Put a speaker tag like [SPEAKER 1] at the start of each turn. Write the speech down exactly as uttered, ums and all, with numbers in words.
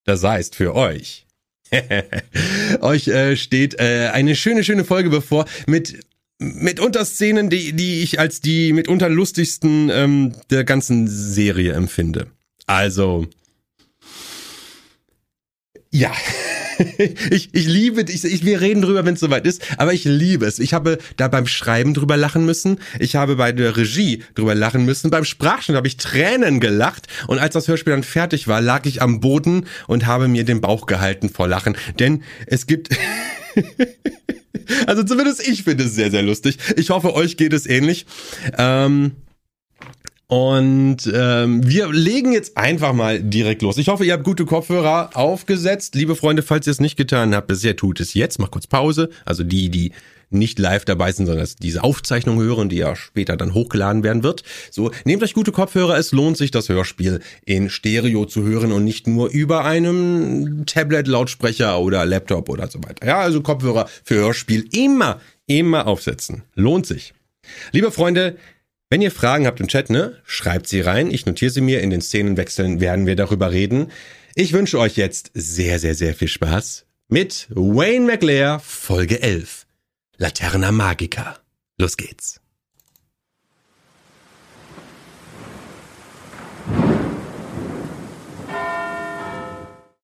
[SPEAKER 1] Das heißt für euch. Euch äh, steht äh, eine schöne, schöne Folge bevor mit mitunter Szenen, die, die ich als die mitunter lustigsten ähm, der ganzen Serie empfinde. Also, ja, ich, ich liebe, ich, ich, wir reden drüber, wenn es soweit ist, aber ich liebe es. Ich habe da beim Schreiben drüber lachen müssen, ich habe bei der Regie drüber lachen müssen, beim Sprachschnitt habe ich Tränen gelacht und als das Hörspiel dann fertig war, lag ich am Boden und habe mir den Bauch gehalten vor Lachen, denn es gibt... Also zumindest ich finde es sehr, sehr lustig. Ich hoffe, euch geht es ähnlich. Ähm... Und ähm, wir legen jetzt einfach mal direkt los. Ich hoffe, ihr habt gute Kopfhörer aufgesetzt. Liebe Freunde, falls ihr es nicht getan habt, bisher tut es jetzt. Macht kurz Pause. Also die, die nicht live dabei sind, sondern diese Aufzeichnung hören, die ja später dann hochgeladen werden wird. So, nehmt euch gute Kopfhörer. Es lohnt sich, das Hörspiel in Stereo zu hören und nicht nur über einem Tablet, Lautsprecher oder Laptop oder so weiter. Ja, also Kopfhörer für Hörspiel immer, immer aufsetzen. Lohnt sich. Liebe Freunde, wenn ihr Fragen habt im Chat, ne, schreibt sie rein. Ich notiere sie mir. In den Szenenwechseln werden wir darüber reden. Ich wünsche euch jetzt sehr, sehr, sehr viel Spaß mit Wayne McLair, Folge elf. Laterna Magica. Los geht's.